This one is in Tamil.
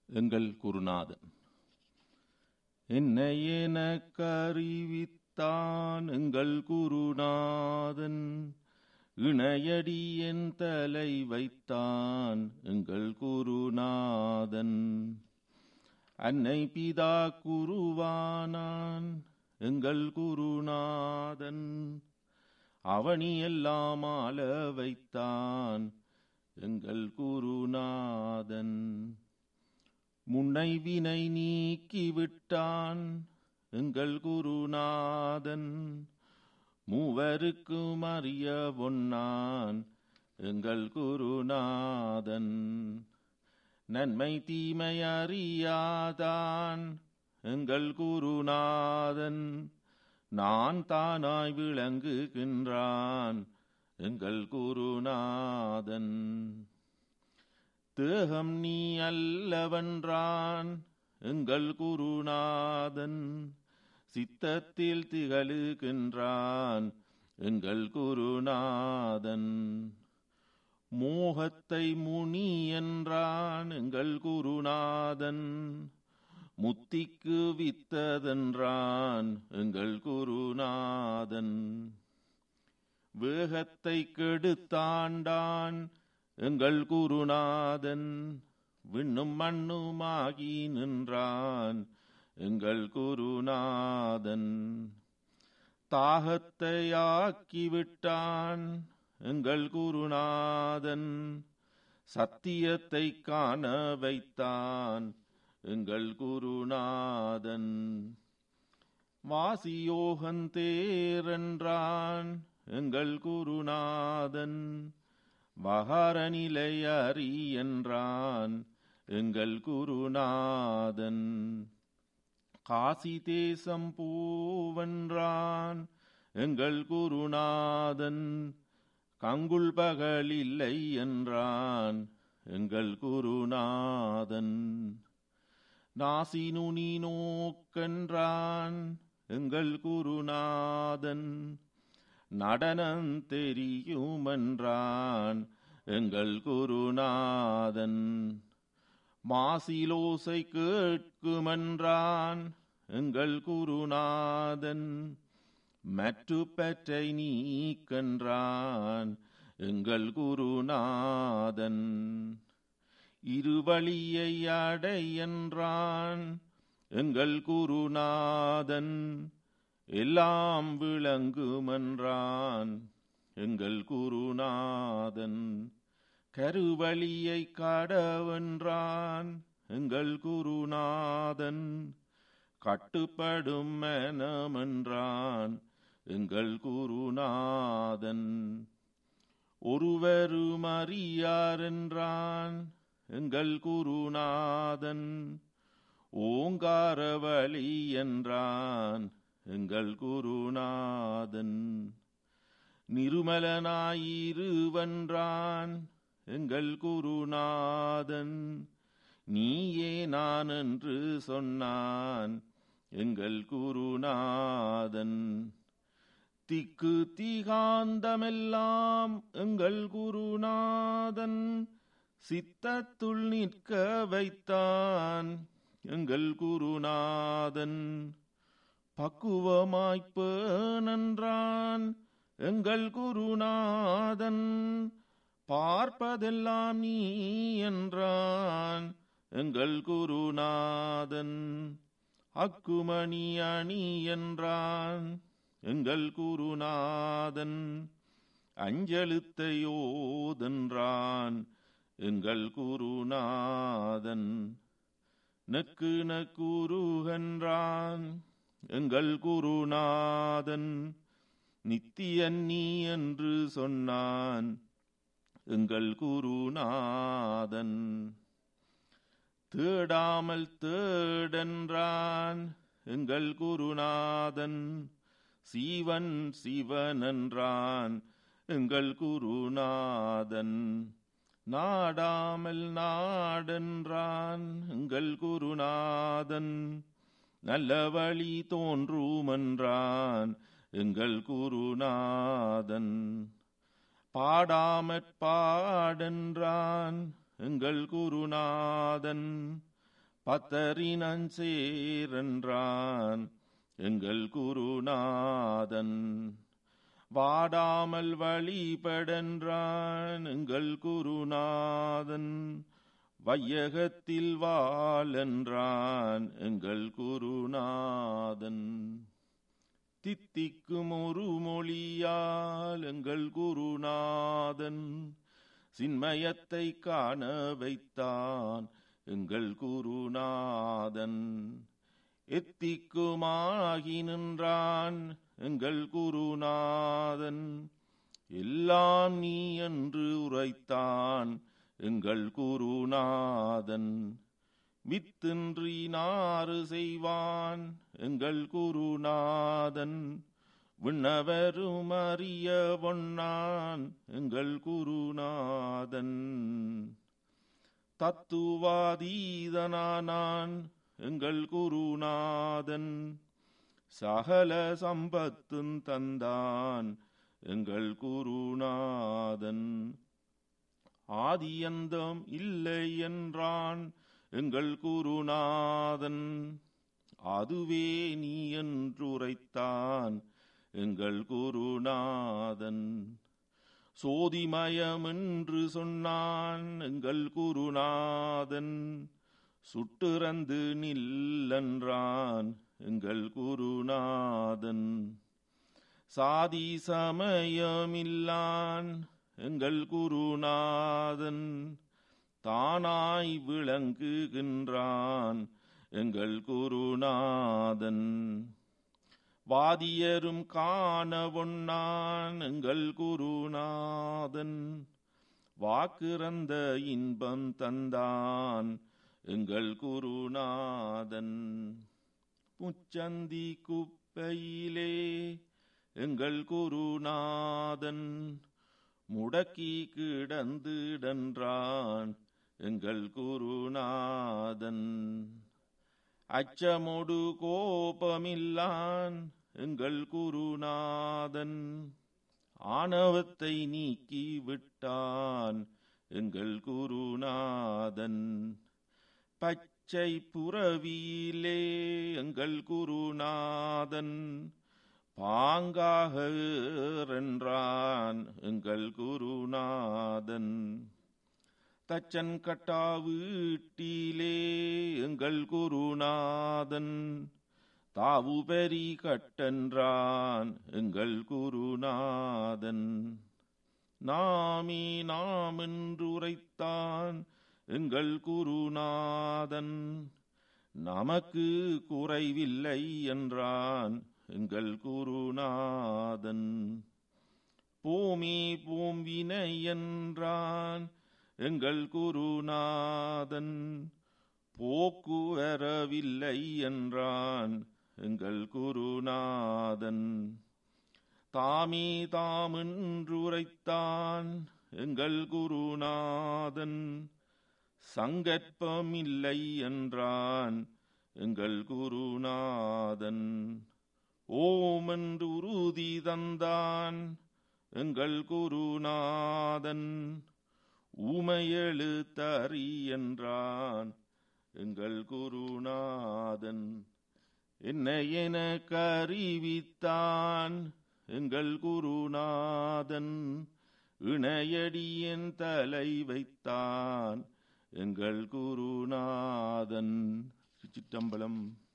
எங்கள் குருநாதன். என்னை எனக்கு அறிவித்தான் எங்கள் குருநாதன், இணையடி என் தலை வைத்தான் எங்கள் குருநாதன். அன்னை பிதா குருவானான் எங்கள் குருநாதன், அவனியெல்லாம் ஆள வைத்தான் எங்கள் குருநாதன். முன்னை வினை நீக்கிவிட்டான் எங்கள் குருநாதன், மூவருக்கும் அறிய ஒன்னான் எங்கள் குருநாதன். நன்மை தீமை அறியாதான் எங்கள் குருநாதன், நான் தானாய் விளங்குகின்றான் எங்கள் குருநாதன். தேகம் நீ அல்லவென்றான் எங்கள் குருநாதன், சித்தத்தில் திகழுகின்றான் எங்கள் குருநாதன். மோகத்தை முனி என்றான் எங்கள் குருநாதன், முத்திக்கு வித்ததென்றான் எங்கள் குருநாதன். வேகத்தை கெடுத்தாண்டான் எங்கள் குருநாதன், விண்ணும் மண்ணுமாகி நின்றான் எங்கள் குருநாதன். தாகத்தை ஆக்கிவிட்டான் எங்கள் குருநாதன், சத்தியத்தை காண வைத்தான் எங்கள் குருநாதன். வாசியோகன் தேரென்றான் எங்கள் குருநாதன், வகார நிலை அறி என்றான் எங்கள் குருநாதன். காசி தேசம் பூவென்றான் எங்கள் குருநாதன், கங்குள் பகல் இல்லை என்றான் எங்கள் குருநாதன். நாசி நுனி நோக்கென்றான் எங்கள் குருநாதன், நடனம் தெரியுமென்றான் எங்கள் குருநாதன். மாசிலோசை கேட்குமென்றான் எங்கள் குருநாதன், மற்று பற்றை நீக்கென்றான் எங்கள் குருநாதன். இருவழியை அடை என்றான் எங்கள் குருநாதன், எல்லாம் விளங்குமென்றான் எங்கள் குருநாதன். கருவழியை கடவென்றான் எங்கள் குருநாதன், கட்டுப்படும் மனமென்றான் எங்கள் குருநாதன். ஒருவரும் அறியாரென்றான் எங்கள் குருநாதன், ஓங்கார வழி என்றான் எங்கள் குருநாதன். நிருமலனாயிருவென்றான் எங்கள் குருநாதன், நீயே நான் என்று சொன்னான் எங்கள் குருநாதன். திக்கு திகாந்தமெல்லாம் எங்கள் குருநாதன், சித்தத்துள் நிற்க வைத்தான் எங்கள் குருநாதன். பக்குவமாய்ப்பேனென்றான் எங்கள் குருநாதன், பார்ப்பதெல்லாம் நீ என்றான் எங்கள் குருநாதன். அக்குமணி அணி என்றான் எங்கள் குருநாதன், அஞ்செழுத்தையோதென்றான் எங்கள் குருநாதன். நக்கு நக்குருகென்றான் எங்கள் குருநாதன், நித்தியன் நீ என்று சொன்னான் எங்கள் குருநாதன். தேடாமல் தேடென்றான் எங்கள் குருநாதன், சீவன் சிவன் என்றான் எங்கள் குருநாதன். நாடாமல் நாடென்றான் எங்கள் குருநாதன், நல்ல வழி தோன்றுமென்றான் எங்கள் குருநாதன். பாடாமற் பாடென்றான் எங்கள் குருநாதன், பத்தரினன் சேரென்றான் எங்கள் குருநாதன். வாடாமல் வழிபடென்றான் எங்கள் குருநாதன். வையகத்தில் வாழென்றான் எங்கள் குருநாதன். தித்திக்கும் ஒரு மொழியால் எங்கள் குருநாதன் சின்மயத்தை காண வைத்தான் எங்கள் குருநாதன். எத்திக்குமாகி நின்றான் எங்கள் குருநாதன். எல்லாம் நீ என்று உரைத்தான் எங்கள் குருநாதன். வித்தின்றி நாறு செய்வான் எங்கள் குருநாதன். விண்ணவரும் அறிய ஒண்ணான் எங்கள் குருநாதன். தத்துவாதீதனானான் எங்கள் குருநாதன். சகல சம்பத்தும் தந்தான் எங்கள் குருநாதன். ஆதியந்தம் இல்லை என்றான் எங்கள் குருநாதன். அதுவே நீ என்றுரைத்தான் எங்கள் குருநாதன். சோதிமயம் என்று சொன்னான் எங்கள் குருநாதன். சுட்டுறந்து நில்லென்றான் எங்கள் குருநாதன். சாதி சமயமில்லான் எங்கள் குருநாதன். தானாய் விளங்குகின்றான் எங்கள் குருநாதன். வாதியரும் காண ஒண்ணான் எங்கள் குருநாதன். வாக்குறந்த இன்பம் தந்தான் எங்கள் குருநாதன். முச்சந்தி குப்பையிலே எங்கள் குருநாதன். முடக்கி கிடந்திடன்றான் எங்கள் குருநாதன். அச்சமொடு கோபமில்லான் எங்கள் குருநாதன். ஆணவத்தை நீக்கி விட்டான் எங்கள் குருநாதன். பச்சை புறவியிலே எங்கள் குருநாதன். பாங்காக என்றான் எங்கள் குருநாதன். தச்சன் கட்டா வீட்டிலே எங்கள் குருநாதன். தாவு பெரி கட்டென்றான் எங்கள் குருநாதன். நாமே நாம் என்று உரைத்தான் எங்கள் குருநாதன். நமக்கு குறைவில்லை என்றான் எங்கள் குருநாதன். போமே போம்பினை என்றான் எங்கள் குருநாதன். போக்கு வரவில்லை என்றான் எங்கள் குருநாதன். தாமே தாமென்றுரைத்தான் எங்கள் குருநாதன். சங்கற்பமில்லை என்றான் எங்கள் குருநாதன். ஓம் என்று உறுதி தந்தான் எங்கள் குருநாதன். ஊமையெழுத்தறி என்றான் எங்கள் குருநாதன். என்னை எனக்கு அறிவித்தான் எங்கள் குருநாதன். இணையடியின் தலை வைத்தான் எங்கள் குருநாதன். சிற்றம்பலம்.